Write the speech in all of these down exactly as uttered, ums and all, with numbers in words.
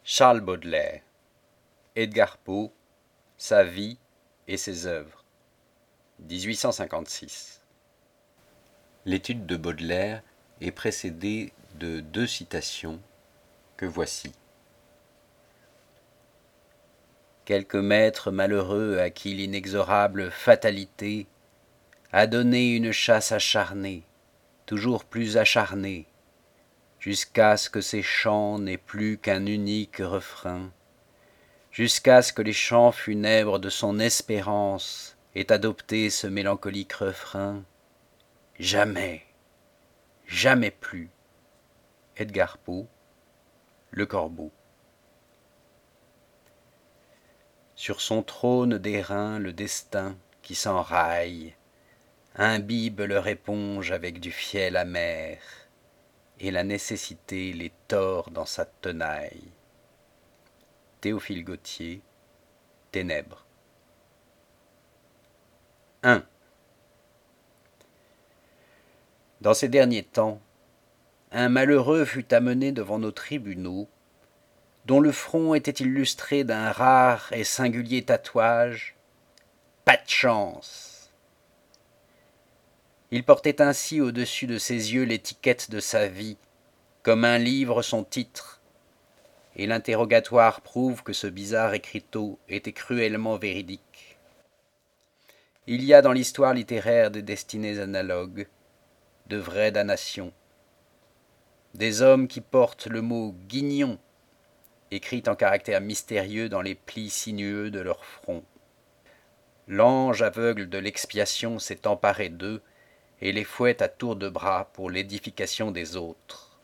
Charles Baudelaire, Edgar Poe, sa vie et ses œuvres, dix-huit cent cinquante-six. L'étude de Baudelaire est précédée de deux citations que voici. Quelque maître malheureux à qui l'inexorable fatalité a donné une chasse acharnée, toujours plus acharnée, jusqu'à ce que ses chants n'aient plus qu'un unique refrain, jusqu'à ce que les chants funèbres de son espérance aient adopté ce mélancolique refrain. Jamais, jamais plus. Edgar Poe, Le Corbeau. Sur son trône d'airain, le destin qui s'enraille imbibe leur éponge avec du fiel amer, et la nécessité les tord dans sa tenaille. Théophile Gautier, Ténèbres. un. Dans ces derniers temps, un malheureux fut amené devant nos tribunaux, dont le front était illustré d'un rare et singulier tatouage, « Pas de chance ». Il portait ainsi au-dessus de ses yeux l'étiquette de sa vie, comme un livre son titre, et l'interrogatoire prouve que ce bizarre écriteau était cruellement véridique. Il y a dans l'histoire littéraire des destinées analogues, de vraies damnations. Des hommes qui portent le mot « guignon » écrit en caractères mystérieux dans les plis sinueux de leur front. L'ange aveugle de l'expiation s'est emparé d'eux et les fouette à tour de bras pour l'édification des autres.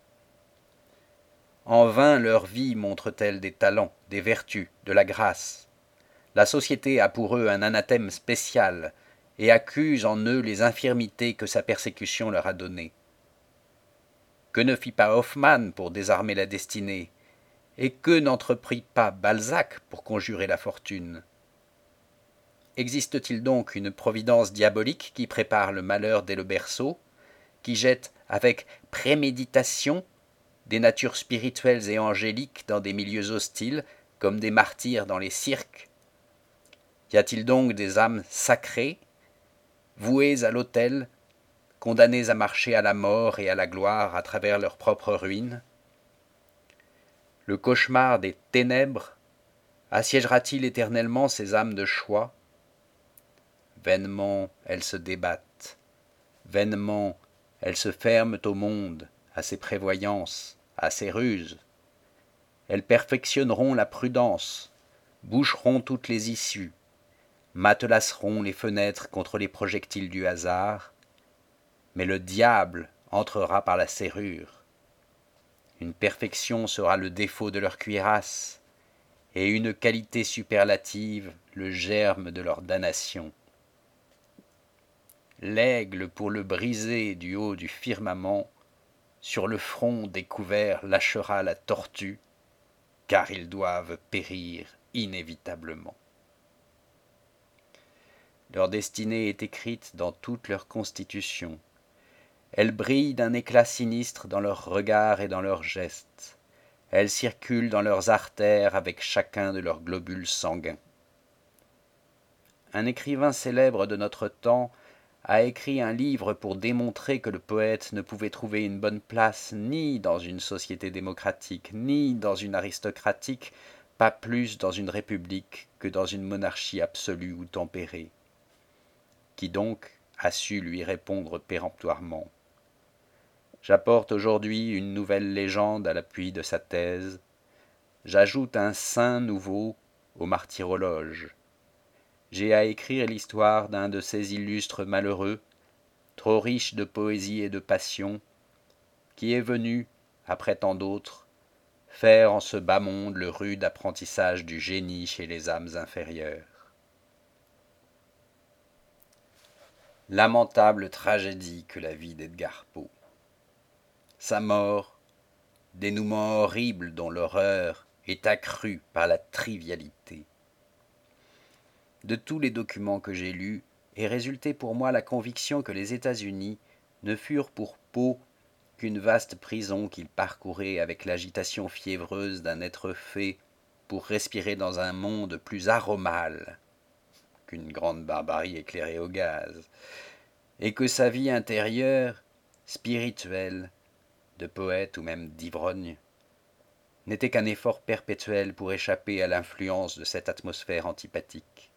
En vain leur vie montre-t-elle des talents, des vertus, de la grâce. La société a pour eux un anathème spécial et accuse en eux les infirmités que sa persécution leur a données. Que ne fit pas Hoffmann pour désarmer la destinée, et que n'entreprit pas Balzac pour conjurer la fortune? Existe-t-il donc une providence diabolique qui prépare le malheur dès le berceau, qui jette avec préméditation des natures spirituelles et angéliques dans des milieux hostiles, comme des martyrs dans les cirques? Y a-t-il donc des âmes sacrées, vouées à l'autel, condamnées à marcher à la mort et à la gloire à travers leurs propres ruines? Le cauchemar des ténèbres assiégera-t-il éternellement ces âmes de choix? Vainement elles se débattent, vainement elles se ferment au monde, à ses prévoyances, à ses ruses. Elles perfectionneront la prudence, boucheront toutes les issues, matelasseront les fenêtres contre les projectiles du hasard, mais le diable entrera par la serrure. Une perfection sera le défaut de leur cuirasse, et une qualité superlative le germe de leur damnation. L'aigle, pour le briser du haut du firmament, sur le front découvert lâchera la tortue, car ils doivent périr inévitablement. Leur destinée est écrite dans toute leur constitution. Elle brille d'un éclat sinistre dans leurs regards et dans leurs gestes. Elle circule dans leurs artères avec chacun de leurs globules sanguins. Un écrivain célèbre de notre temps a écrit un livre pour démontrer que le poète ne pouvait trouver une bonne place ni dans une société démocratique, ni dans une aristocratique, pas plus dans une république que dans une monarchie absolue ou tempérée. Qui donc a su lui répondre péremptoirement? J'apporte aujourd'hui une nouvelle légende à l'appui de sa thèse. J'ajoute un saint nouveau au martyrologe. J'ai à écrire l'histoire d'un de ces illustres malheureux, trop riches de poésie et de passion, qui est venu, après tant d'autres, faire en ce bas monde le rude apprentissage du génie chez les âmes inférieures. Lamentable tragédie que la vie d'Edgar Poe. Sa mort, dénouement horrible dont l'horreur est accrue par la trivialité. De tous les documents que j'ai lus, est résultée pour moi la conviction que les États-Unis ne furent pour Poe qu'une vaste prison qu'il parcourait avec l'agitation fiévreuse d'un être fait pour respirer dans un monde plus aromal qu'une grande barbarie éclairée au gaz, et que sa vie intérieure, spirituelle, de poète ou même d'ivrogne, n'était qu'un effort perpétuel pour échapper à l'influence de cette atmosphère antipathique.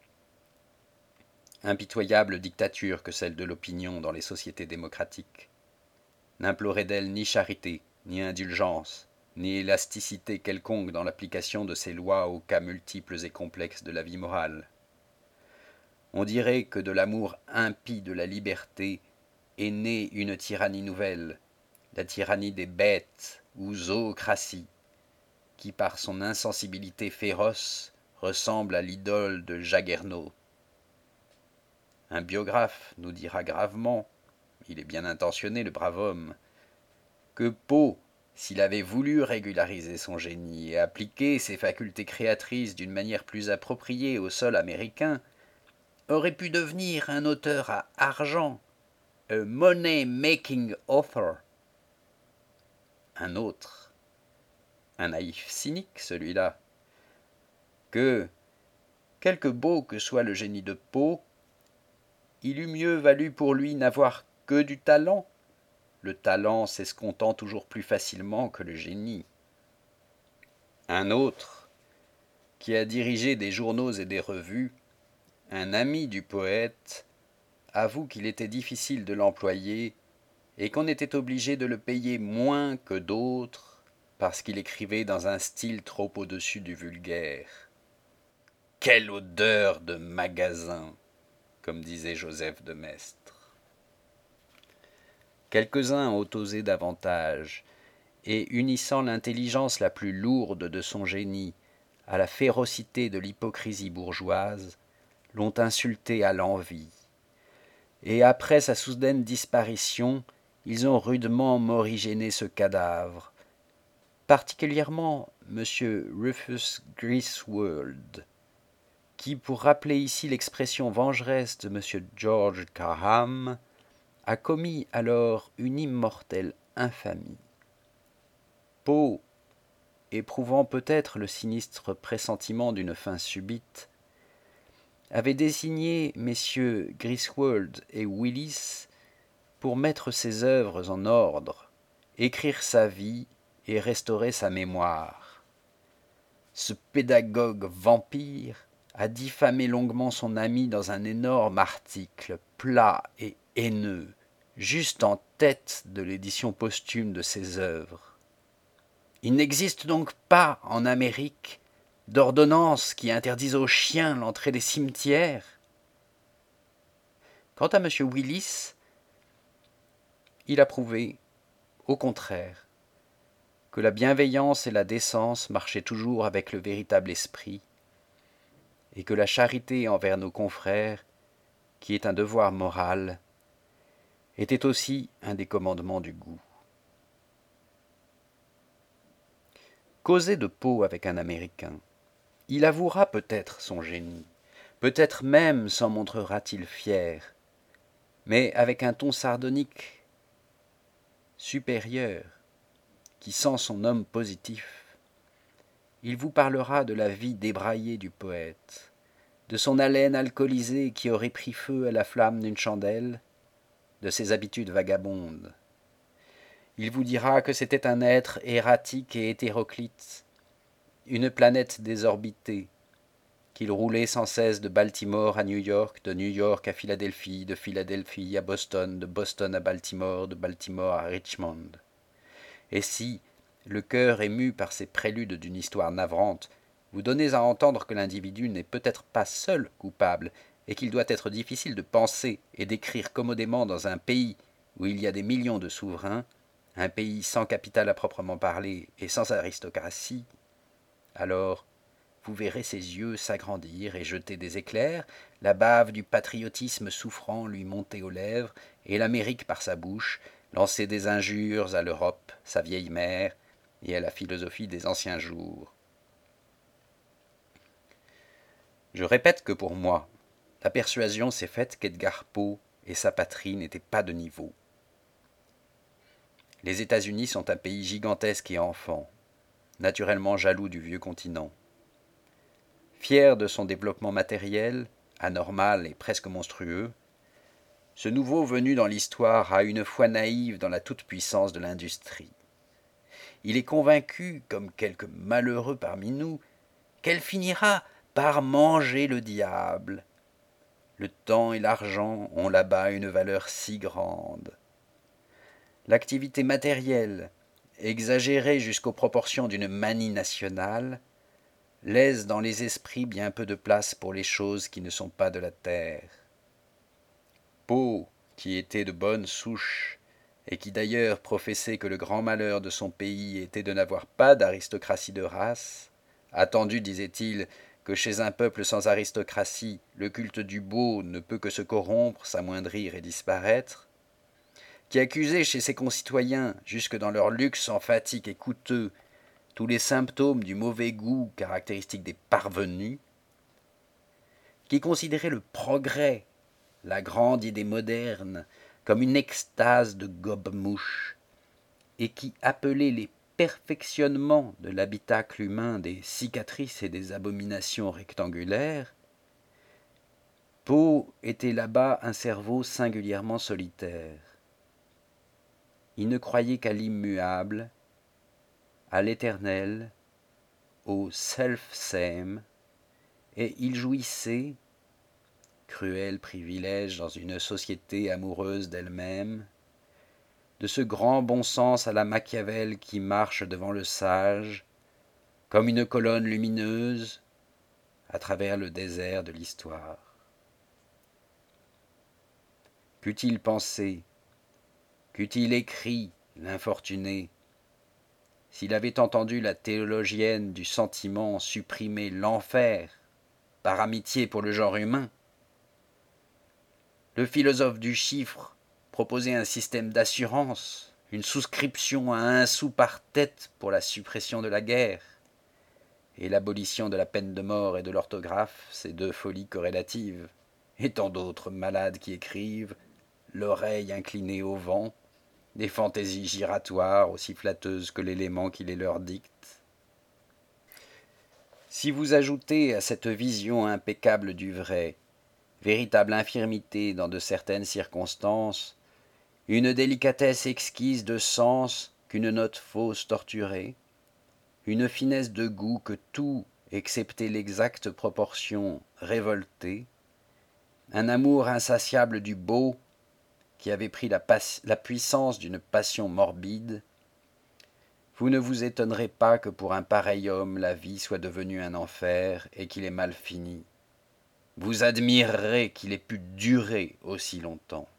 Impitoyable dictature que celle de l'opinion dans les sociétés démocratiques, n'implorait d'elle ni charité, ni indulgence, ni élasticité quelconque dans l'application de ces lois aux cas multiples et complexes de la vie morale. On dirait que de l'amour impie de la liberté est née une tyrannie nouvelle, la tyrannie des bêtes ou zoocratie, qui par son insensibilité féroce ressemble à l'idole de Jagernaut. Un biographe nous dira gravement, il est bien intentionné le brave homme, que Poe, s'il avait voulu régulariser son génie et appliquer ses facultés créatrices d'une manière plus appropriée au sol américain, aurait pu devenir un auteur à argent, a money-making author. Un autre, un naïf cynique celui-là, que, quelque beau que soit le génie de Poe, il eût mieux valu pour lui n'avoir que du talent, le talent s'escomptant toujours plus facilement que le génie. Un autre, qui a dirigé des journaux et des revues, un ami du poète, avoue qu'il était difficile de l'employer et qu'on était obligé de le payer moins que d'autres parce qu'il écrivait dans un style trop au-dessus du vulgaire. Quelle odeur de magasin, comme disait Joseph de Maistre. Quelques-uns ont osé davantage, et unissant l'intelligence la plus lourde de son génie à la férocité de l'hypocrisie bourgeoise, l'ont insulté à l'envi. Et après sa soudaine disparition, ils ont rudement morigéné ce cadavre, particulièrement M. Rufus Griswold, qui, pour rappeler ici l'expression vengeresse de M. George Carham, a commis alors une immortelle infamie. Poe, éprouvant peut-être le sinistre pressentiment d'une fin subite, avait désigné messieurs Griswold et Willis pour mettre ses œuvres en ordre, écrire sa vie et restaurer sa mémoire. Ce pédagogue vampire a diffamé longuement son ami dans un énorme article, plat et haineux, juste en tête de l'édition posthume de ses œuvres. Il n'existe donc pas en Amérique d'ordonnance qui interdise aux chiens l'entrée des cimetières. Quant à M. Willis, il a prouvé, au contraire, que la bienveillance et la décence marchaient toujours avec le véritable esprit, et que la charité envers nos confrères, qui est un devoir moral, était aussi un des commandements du goût. Causer de Poe avec un Américain, il avouera peut-être son génie, peut-être même s'en montrera-t-il fier, mais avec un ton sardonique supérieur, qui sent son homme positif. Il vous parlera de la vie débraillée du poète, de son haleine alcoolisée qui aurait pris feu à la flamme d'une chandelle, de ses habitudes vagabondes. Il vous dira que c'était un être erratique et hétéroclite, une planète désorbitée, qu'il roulait sans cesse de Baltimore à New York, de New York à Philadelphie, de Philadelphie à Boston, de Boston à Baltimore, de Baltimore à Richmond. Et si, le cœur ému par ces préludes d'une histoire navrante, vous donnez à entendre que l'individu n'est peut-être pas seul coupable, et qu'il doit être difficile de penser et d'écrire commodément dans un pays où il y a des millions de souverains, un pays sans capital à proprement parler et sans aristocratie, alors vous verrez ses yeux s'agrandir et jeter des éclairs, la bave du patriotisme souffrant lui monter aux lèvres, et l'Amérique par sa bouche lancer des injures à l'Europe, sa vieille mère, et à la philosophie des anciens jours. Je répète que pour moi, la persuasion s'est faite qu'Edgar Poe et sa patrie n'étaient pas de niveau. Les États-Unis sont un pays gigantesque et enfant, naturellement jaloux du vieux continent. Fier de son développement matériel, anormal et presque monstrueux, ce nouveau venu dans l'histoire a une foi naïve dans la toute-puissance de l'industrie. Il est convaincu, comme quelques malheureux parmi nous, qu'elle finira par manger le diable. Le temps et l'argent ont là-bas une valeur si grande. L'activité matérielle, exagérée jusqu'aux proportions d'une manie nationale, laisse dans les esprits bien peu de place pour les choses qui ne sont pas de la terre. Poe, qui était de bonne souche, et qui d'ailleurs professait que le grand malheur de son pays était de n'avoir pas d'aristocratie de race, attendu, disait-il, que chez un peuple sans aristocratie, le culte du beau ne peut que se corrompre, s'amoindrir et disparaître, qui accusait chez ses concitoyens, jusque dans leur luxe emphatique et coûteux, tous les symptômes du mauvais goût caractéristique des parvenus, qui considérait le progrès, la grande idée moderne, comme une extase de gobe-mouche, et qui appelait les perfectionnements de l'habitacle humain des cicatrices et des abominations rectangulaires, Poe était là-bas un cerveau singulièrement solitaire. Il ne croyait qu'à l'immuable, à l'éternel, au self-same, et il jouissait, cruel privilège dans une société amoureuse d'elle-même, de ce grand bon sens à la Machiavel qui marche devant le sage, comme une colonne lumineuse, à travers le désert de l'histoire. Qu'eût-il pensé, qu'eût-il écrit, l'infortuné, s'il avait entendu la théologienne du sentiment supprimer l'enfer par amitié pour le genre humain, le philosophe du chiffre proposer un système d'assurance, une souscription à un sou par tête pour la suppression de la guerre, et l'abolition de la peine de mort et de l'orthographe, ces deux folies corrélatives, et tant d'autres malades qui écrivent, l'oreille inclinée au vent, des fantaisies giratoires aussi flatteuses que l'élément qui les leur dicte. Si vous ajoutez à cette vision impeccable du vrai, véritable infirmité dans de certaines circonstances, une délicatesse exquise de sens qu'une note fausse torturée, une finesse de goût que tout, excepté l'exacte proportion, révoltait, un amour insatiable du beau qui avait pris la, la puissance d'une passion morbide, vous ne vous étonnerez pas que pour un pareil homme la vie soit devenue un enfer et qu'il ait mal fini. Vous admirerez qu'il ait pu durer aussi longtemps.